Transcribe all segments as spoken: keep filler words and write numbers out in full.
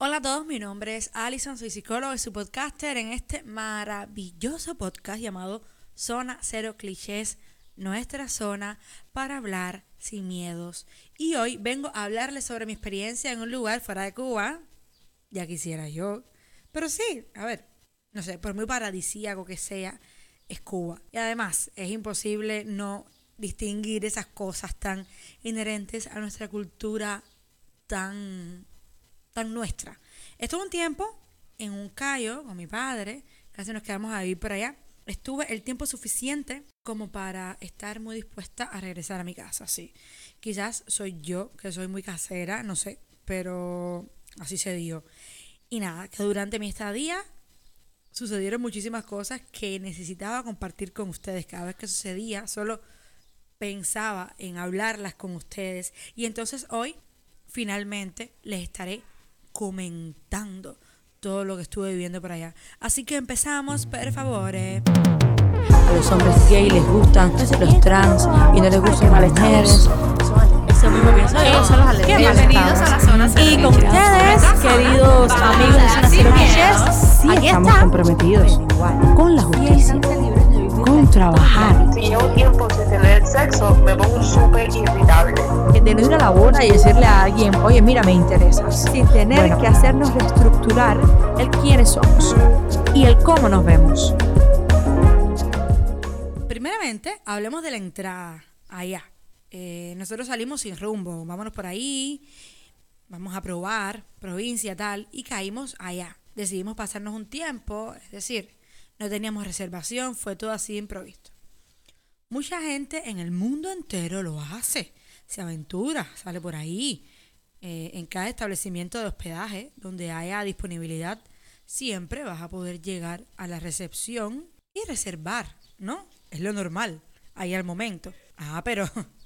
Hola a todos, mi nombre es Alison, soy psicóloga y su podcaster en este maravilloso podcast llamado Zona Cero Clichés, nuestra zona para hablar sin miedos. Y hoy vengo a hablarles sobre mi experiencia en un lugar fuera de Cuba, ya quisiera yo, pero sí, a ver, no sé, por muy paradisíaco que sea, es Cuba. Y además es imposible no distinguir esas cosas tan inherentes a nuestra cultura tan tan nuestra. Estuve un tiempo en un callo con mi padre, casi nos quedamos a vivir por allá. Estuve el tiempo suficiente como para estar muy dispuesta a regresar a mi casa, sí. Quizás soy yo, que soy muy casera, no sé, pero así se dio. Y nada, que durante mi estadía sucedieron muchísimas cosas que necesitaba compartir con ustedes. Cada vez que sucedía, solo pensaba en hablarlas con ustedes. Y entonces hoy, finalmente, les estaré comentando todo lo que estuve viviendo por allá. Así que empezamos, por favor. eh. A los hombres gay les gustan los trans y no les gustan las mujeres. Eso mismo pienso yo. Ellos son los alérgicos. Bienvenidos a la zona cero Y con clichés. ustedes, queridos amigos de Zona Cero Clichés, sí estamos comprometidos con la justicia, con trabajar, Si llevo tiempo sin tener sexo, me pongo súper irritable. de no ir a la boda y decirle a alguien, oye, mira, me interesas, sin tener Bueno. que hacernos reestructurar el quiénes somos y el cómo nos vemos. Primeramente, hablemos de la entrada allá. Eh, nosotros salimos sin rumbo, vámonos por ahí, vamos a probar, provincia tal, y caímos allá. Decidimos pasarnos un tiempo, es decir, no teníamos reservación, fue todo así de improviso. Mucha gente en el mundo entero lo hace, se aventura, sale por ahí. Eh, en cada establecimiento de hospedaje donde haya disponibilidad, siempre vas a poder llegar a la recepción y reservar, ¿no? Es lo normal, ahí al momento. Ah, pero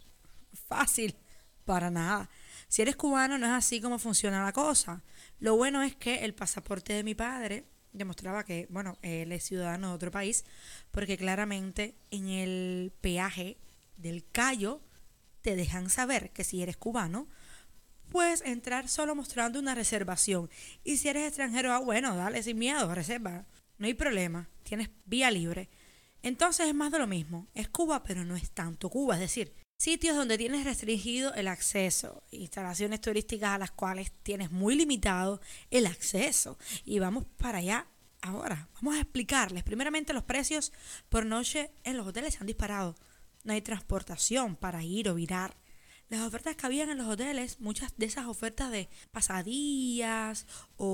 fácil, para nada. Si eres cubano no es así como funciona la cosa. Lo bueno es que el pasaporte de mi padre demostraba que, bueno, él es ciudadano de otro país, porque claramente en el peaje del Cayo te dejan saber que si eres cubano, puedes entrar solo mostrando una reservación. Y si eres extranjero, ah, bueno, dale sin miedo, reserva. No hay problema, tienes vía libre. Entonces es más de lo mismo. Es Cuba, pero no es tanto Cuba. Es decir, sitios donde tienes restringido el acceso, instalaciones turísticas a las cuales tienes muy limitado el acceso. Y vamos para allá ahora. Vamos a explicarles. Primeramente, los precios por noche en los hoteles se han disparado. No hay transportación para ir o virar. Las ofertas que habían en los hoteles, muchas de esas ofertas de pasadías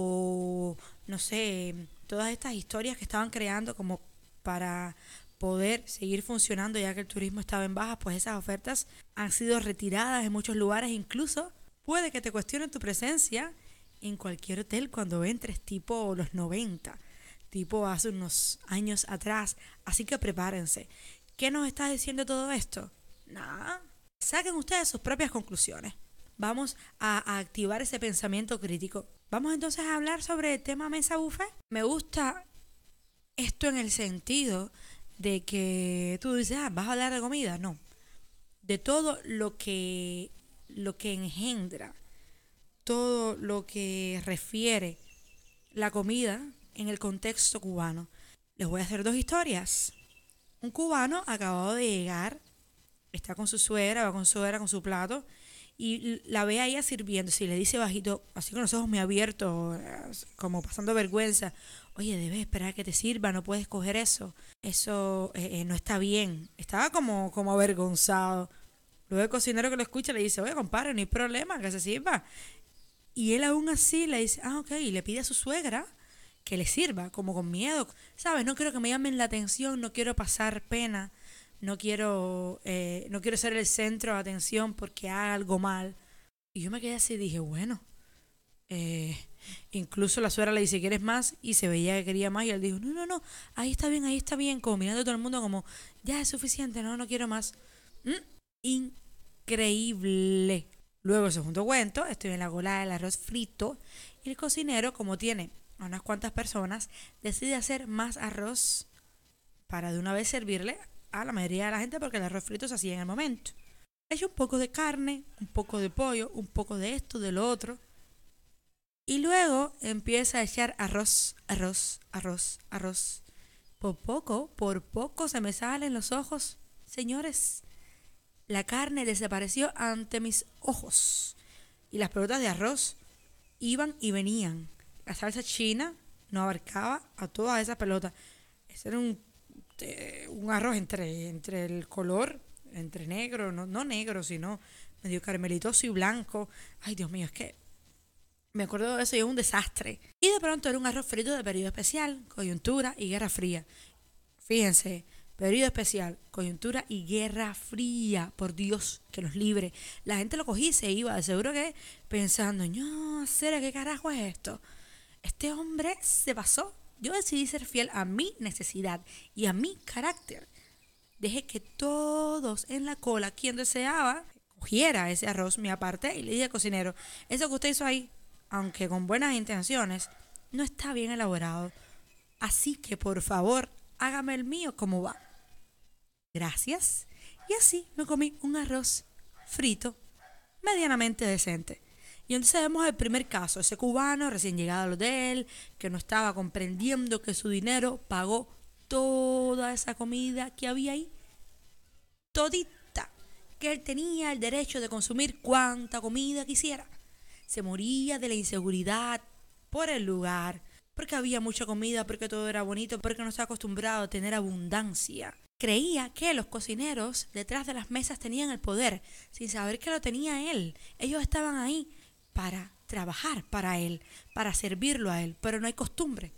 o, no sé, todas estas historias que estaban creando como para poder seguir funcionando ya que el turismo estaba en baja, pues esas ofertas han sido retiradas en muchos lugares. Incluso puede que te cuestionen tu presencia en cualquier hotel cuando entres, tipo los noventa, tipo hace unos años atrás. Así que prepárense. ¿Qué nos está diciendo todo esto? Nada. Saquen ustedes sus propias conclusiones. Vamos a, a activar ese pensamiento crítico. Vamos entonces a hablar sobre el tema mesa buffet. Me gusta esto en el sentido de que tú dices, ah, ¿vas a hablar de comida? No. De todo lo que, lo que engendra, todo lo que refiere la comida en el contexto cubano. Les voy a hacer dos historias. Un cubano acabado de llegar, está con su suegra, va con su suegra con su plato y la ve a ella sirviendo. Si le dice bajito, así con los ojos muy abiertos, como pasando vergüenza, oye, debes esperar a que te sirva, no puedes coger eso. Eso eh, eh, no está bien. Estaba como, como avergonzado. Luego el cocinero que lo escucha le dice, oye, compadre, no hay problema, que se sirva. Y él aún así le dice, ah, ok, y le pide a su suegra que le sirva, como con miedo. ¿Sabes? No quiero que me llamen la atención, no quiero pasar pena, no quiero, eh, no quiero ser el centro de atención porque haga algo mal. Y yo me quedé así y dije, bueno, eh, incluso la suegra le dice, ¿quieres más? Y se veía que quería más y él dijo, no, no, no, ahí está bien, ahí está bien, como mirando a todo el mundo como, ya es suficiente, no, no quiero más. Mm, increíble. Luego, segundo cuento, estoy en la cola del arroz frito y el cocinero, como tiene a unas cuantas personas, decide hacer más arroz para de una vez servirle a la mayoría de la gente porque el arroz frito se hacía en el momento. Le echo un poco de carne, un poco de pollo, un poco de esto, de lo otro. Y luego empieza a echar arroz, arroz, arroz, arroz. Por poco, por poco se me salen los ojos. Señores, la carne desapareció ante mis ojos. Y las pelotas de arroz iban y venían. La salsa china no abarcaba a todas esas pelotas. Ese era un, eh, un arroz entre, entre el color, entre negro, no, no negro, sino medio caramelitoso y blanco. Ay, Dios mío, es que me acuerdo de eso y es un desastre. Y de pronto era un arroz frito de periodo especial, coyuntura y guerra fría. Fíjense, periodo especial, coyuntura y guerra fría. Por Dios, que nos libre. La gente lo cogía y se iba, de seguro que pensando, no, ¿será qué carajo es esto? Este hombre se pasó. Yo decidí ser fiel a mi necesidad y a mi carácter. Dejé que todos en la cola, quien deseaba, cogiera ese arroz, me aparté y le dije al cocinero, eso que usted hizo ahí, aunque con buenas intenciones, no está bien elaborado. Así que, por favor, hágame el mío como va. Gracias. Y así me comí un arroz frito medianamente decente. Y entonces vemos el primer caso, ese cubano recién llegado al hotel, que no estaba comprendiendo que su dinero pagó toda esa comida que había ahí. Todita. Que él tenía el derecho de consumir cuanta comida quisiera. Se moría de la inseguridad por el lugar, porque había mucha comida, porque todo era bonito, porque no estaba acostumbrado a tener abundancia. Creía que los cocineros detrás de las mesas tenían el poder, sin saber que lo tenía él. Ellos estaban ahí para trabajar para él, para servirlo a él, pero no hay costumbre.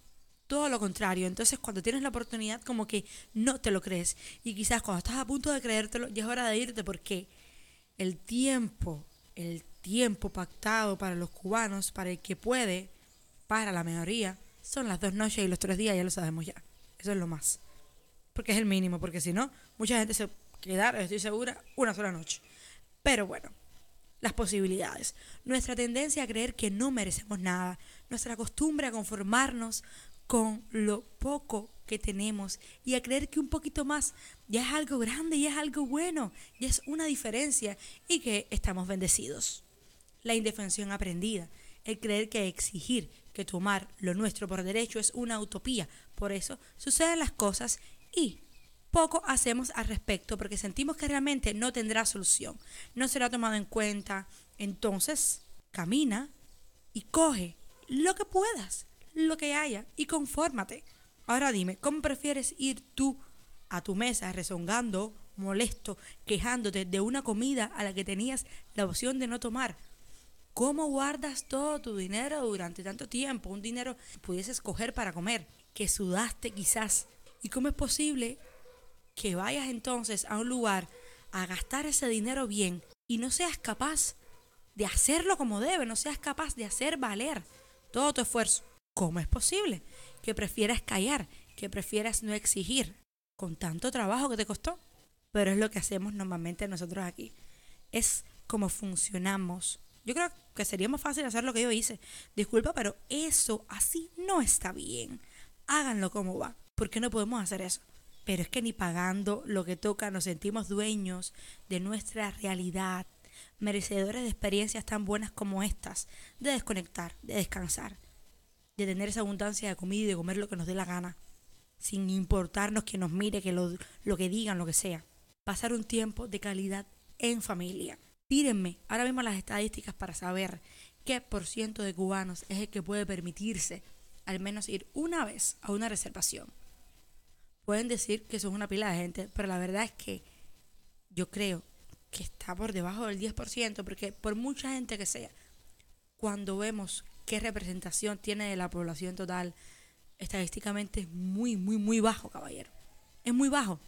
Todo lo contrario. Entonces, cuando tienes la oportunidad, como que no te lo crees. Y quizás cuando estás a punto de creértelo, ya es hora de irte, porque el tiempo, el tiempo pactado para los cubanos, para el que puede, para la mayoría, son las dos noches y los tres días, ya lo sabemos ya. Eso es lo más. Porque es el mínimo, porque si no, mucha gente se quedará, estoy segura, una sola noche. Pero bueno, las posibilidades. Nuestra tendencia a creer que no merecemos nada, nuestra costumbre a conformarnos con lo poco que tenemos y a creer que un poquito más ya es algo grande, ya es algo bueno, ya es una diferencia y que estamos bendecidos. La indefensión aprendida, el creer que exigir, que tomar lo nuestro por derecho es una utopía. Por eso suceden las cosas y poco hacemos al respecto porque sentimos que realmente no tendrá solución, no será tomado en cuenta. Entonces, camina y coge lo que puedas, lo que haya y confórmate. Ahora dime, ¿cómo prefieres ir tú a tu mesa rezongando, molesto, quejándote de una comida a la que tenías la opción de no tomar? ¿Cómo guardas todo tu dinero durante tanto tiempo? Un dinero que pudieses coger para comer, que sudaste quizás. ¿Y cómo es posible que vayas entonces a un lugar a gastar ese dinero bien y no seas capaz de hacerlo como debe, no seas capaz de hacer valer todo tu esfuerzo? ¿Cómo es posible que prefieras callar, que prefieras no exigir con tanto trabajo que te costó? Pero es lo que hacemos normalmente nosotros aquí. Es como funcionamos. Yo creo que sería más fácil hacer lo que yo hice. Disculpa, pero eso así no está bien. Háganlo como va. ¿Por qué no podemos hacer eso? Pero es que ni pagando lo que toca nos sentimos dueños de nuestra realidad, merecedores de experiencias tan buenas como estas, de desconectar, de descansar, de tener esa abundancia de comida y de comer lo que nos dé la gana, sin importarnos que nos mire, que lo, lo que digan, lo que sea. Pasar un tiempo de calidad en familia. Tírenme ahora mismo las estadísticas para saber qué por ciento de cubanos es el que puede permitirse al menos ir una vez a una reservación. Pueden decir que son una pila de gente, pero la verdad es que yo creo que está por debajo del diez por ciento, porque por mucha gente que sea, cuando vemos qué representación tiene de la población total, estadísticamente es muy, muy, muy bajo, caballero. Es muy bajo.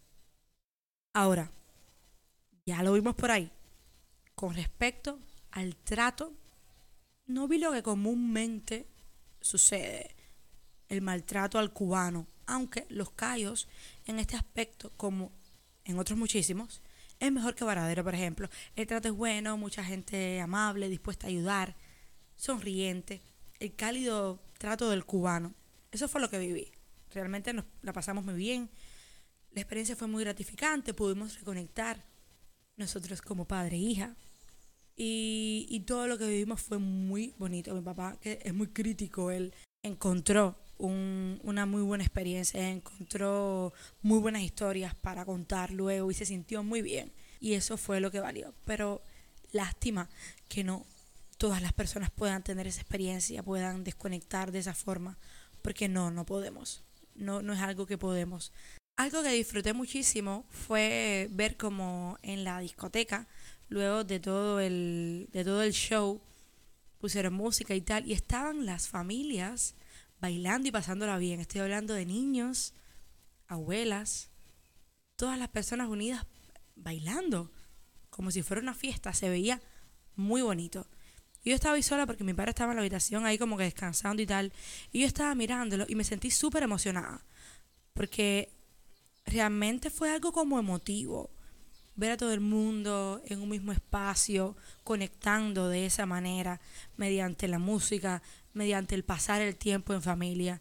Ahora, ya lo vimos por ahí. Con respecto al trato, no vi lo que comúnmente sucede, el maltrato al cubano, aunque los cayos en este aspecto, como en otros muchísimos, es mejor que Varadero, por ejemplo. El trato es bueno, mucha gente amable, dispuesta a ayudar, sonriente, el cálido trato del cubano. Eso fue lo que viví. Realmente nos la pasamos muy bien. La experiencia fue muy gratificante, pudimos reconectar nosotros como padre e hija. Y, y todo lo que vivimos fue muy bonito. Mi papá, que es muy crítico, él encontró un, una muy buena experiencia, encontró muy buenas historias para contar luego y se sintió muy bien. Y eso fue lo que valió. Pero lástima que no todas las personas puedan tener esa experiencia, puedan desconectar de esa forma, porque no, no podemos. No, no es algo que podemos. Algo que disfruté muchísimo fue ver como en la discoteca, luego de todo el, de todo el show, pusieron música y tal, y estaban las familias bailando y pasándola bien. Estoy hablando de niños, abuelas, todas las personas unidas bailando, como si fuera una fiesta. Se veía muy bonito. Y yo estaba ahí sola porque mi padre estaba en la habitación ahí como que descansando y tal, y yo estaba mirándolo y me sentí súper emocionada, porque realmente fue algo como emotivo. Ver a todo el mundo en un mismo espacio, conectando de esa manera, mediante la música, mediante el pasar el tiempo en familia.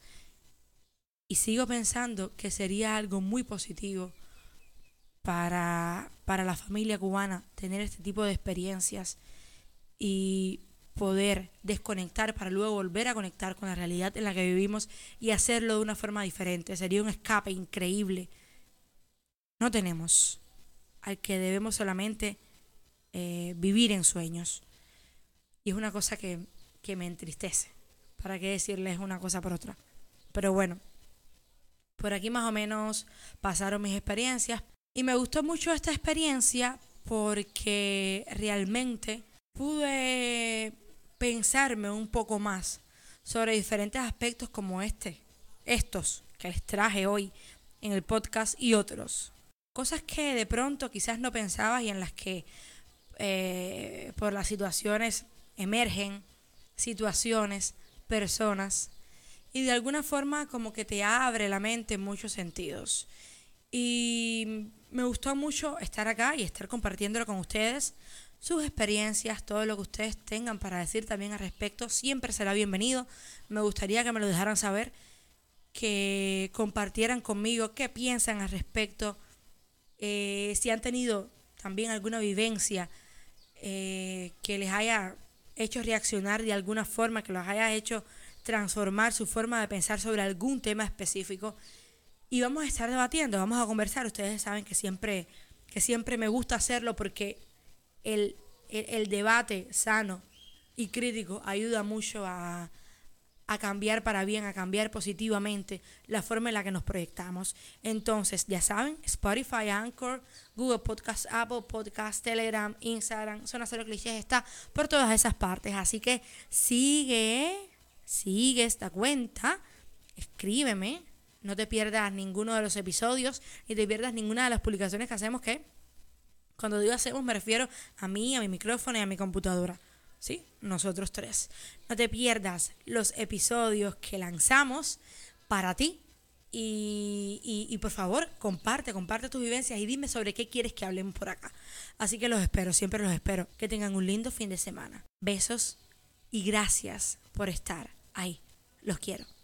Y sigo pensando que sería algo muy positivo para, para la familia cubana tener este tipo de experiencias y poder desconectar para luego volver a conectar con la realidad en la que vivimos y hacerlo de una forma diferente. Sería un escape increíble. No tenemos al que debemos solamente eh, vivir en sueños. Y es una cosa que, que me entristece. ¿Para qué decirles una cosa por otra? Pero bueno, por aquí más o menos pasaron mis experiencias. Y me gustó mucho esta experiencia porque realmente pude pensarme un poco más sobre diferentes aspectos como este, estos que les traje hoy en el podcast y otros. Cosas que de pronto quizás no pensabas y en las que eh, por las situaciones emergen situaciones, personas, y de alguna forma como que te abre la mente en muchos sentidos. Y me gustó mucho estar acá y estar compartiéndolo con ustedes, sus experiencias, todo lo que ustedes tengan para decir también al respecto, siempre será bienvenido. Me gustaría que me lo dejaran saber, que compartieran conmigo qué piensan al respecto. Eh, si han tenido también alguna vivencia eh, que les haya hecho reaccionar de alguna forma, que los haya hecho transformar su forma de pensar sobre algún tema específico, y vamos a estar debatiendo, vamos a conversar. Ustedes saben que siempre, que siempre me gusta hacerlo porque el, el, el debate sano y crítico ayuda mucho a a cambiar para bien, a cambiar positivamente la forma en la que nos proyectamos. Entonces, ya saben, Spotify, Anchor, Google Podcast, Apple Podcast, Telegram, Instagram, Zona Cero Clichés, está por todas esas partes. Así que sigue, sigue esta cuenta, escríbeme, no te pierdas ninguno de los episodios, ni te pierdas ninguna de las publicaciones que hacemos, que cuando digo hacemos me refiero a mí, a mi micrófono y a mi computadora. ¿Sí? Nosotros tres. No te pierdas los episodios que lanzamos para ti. Y, y, y por favor, comparte, comparte tus vivencias y dime sobre qué quieres que hablemos por acá. Así que los espero, siempre los espero. Que tengan un lindo fin de semana. Besos y gracias por estar ahí. Los quiero.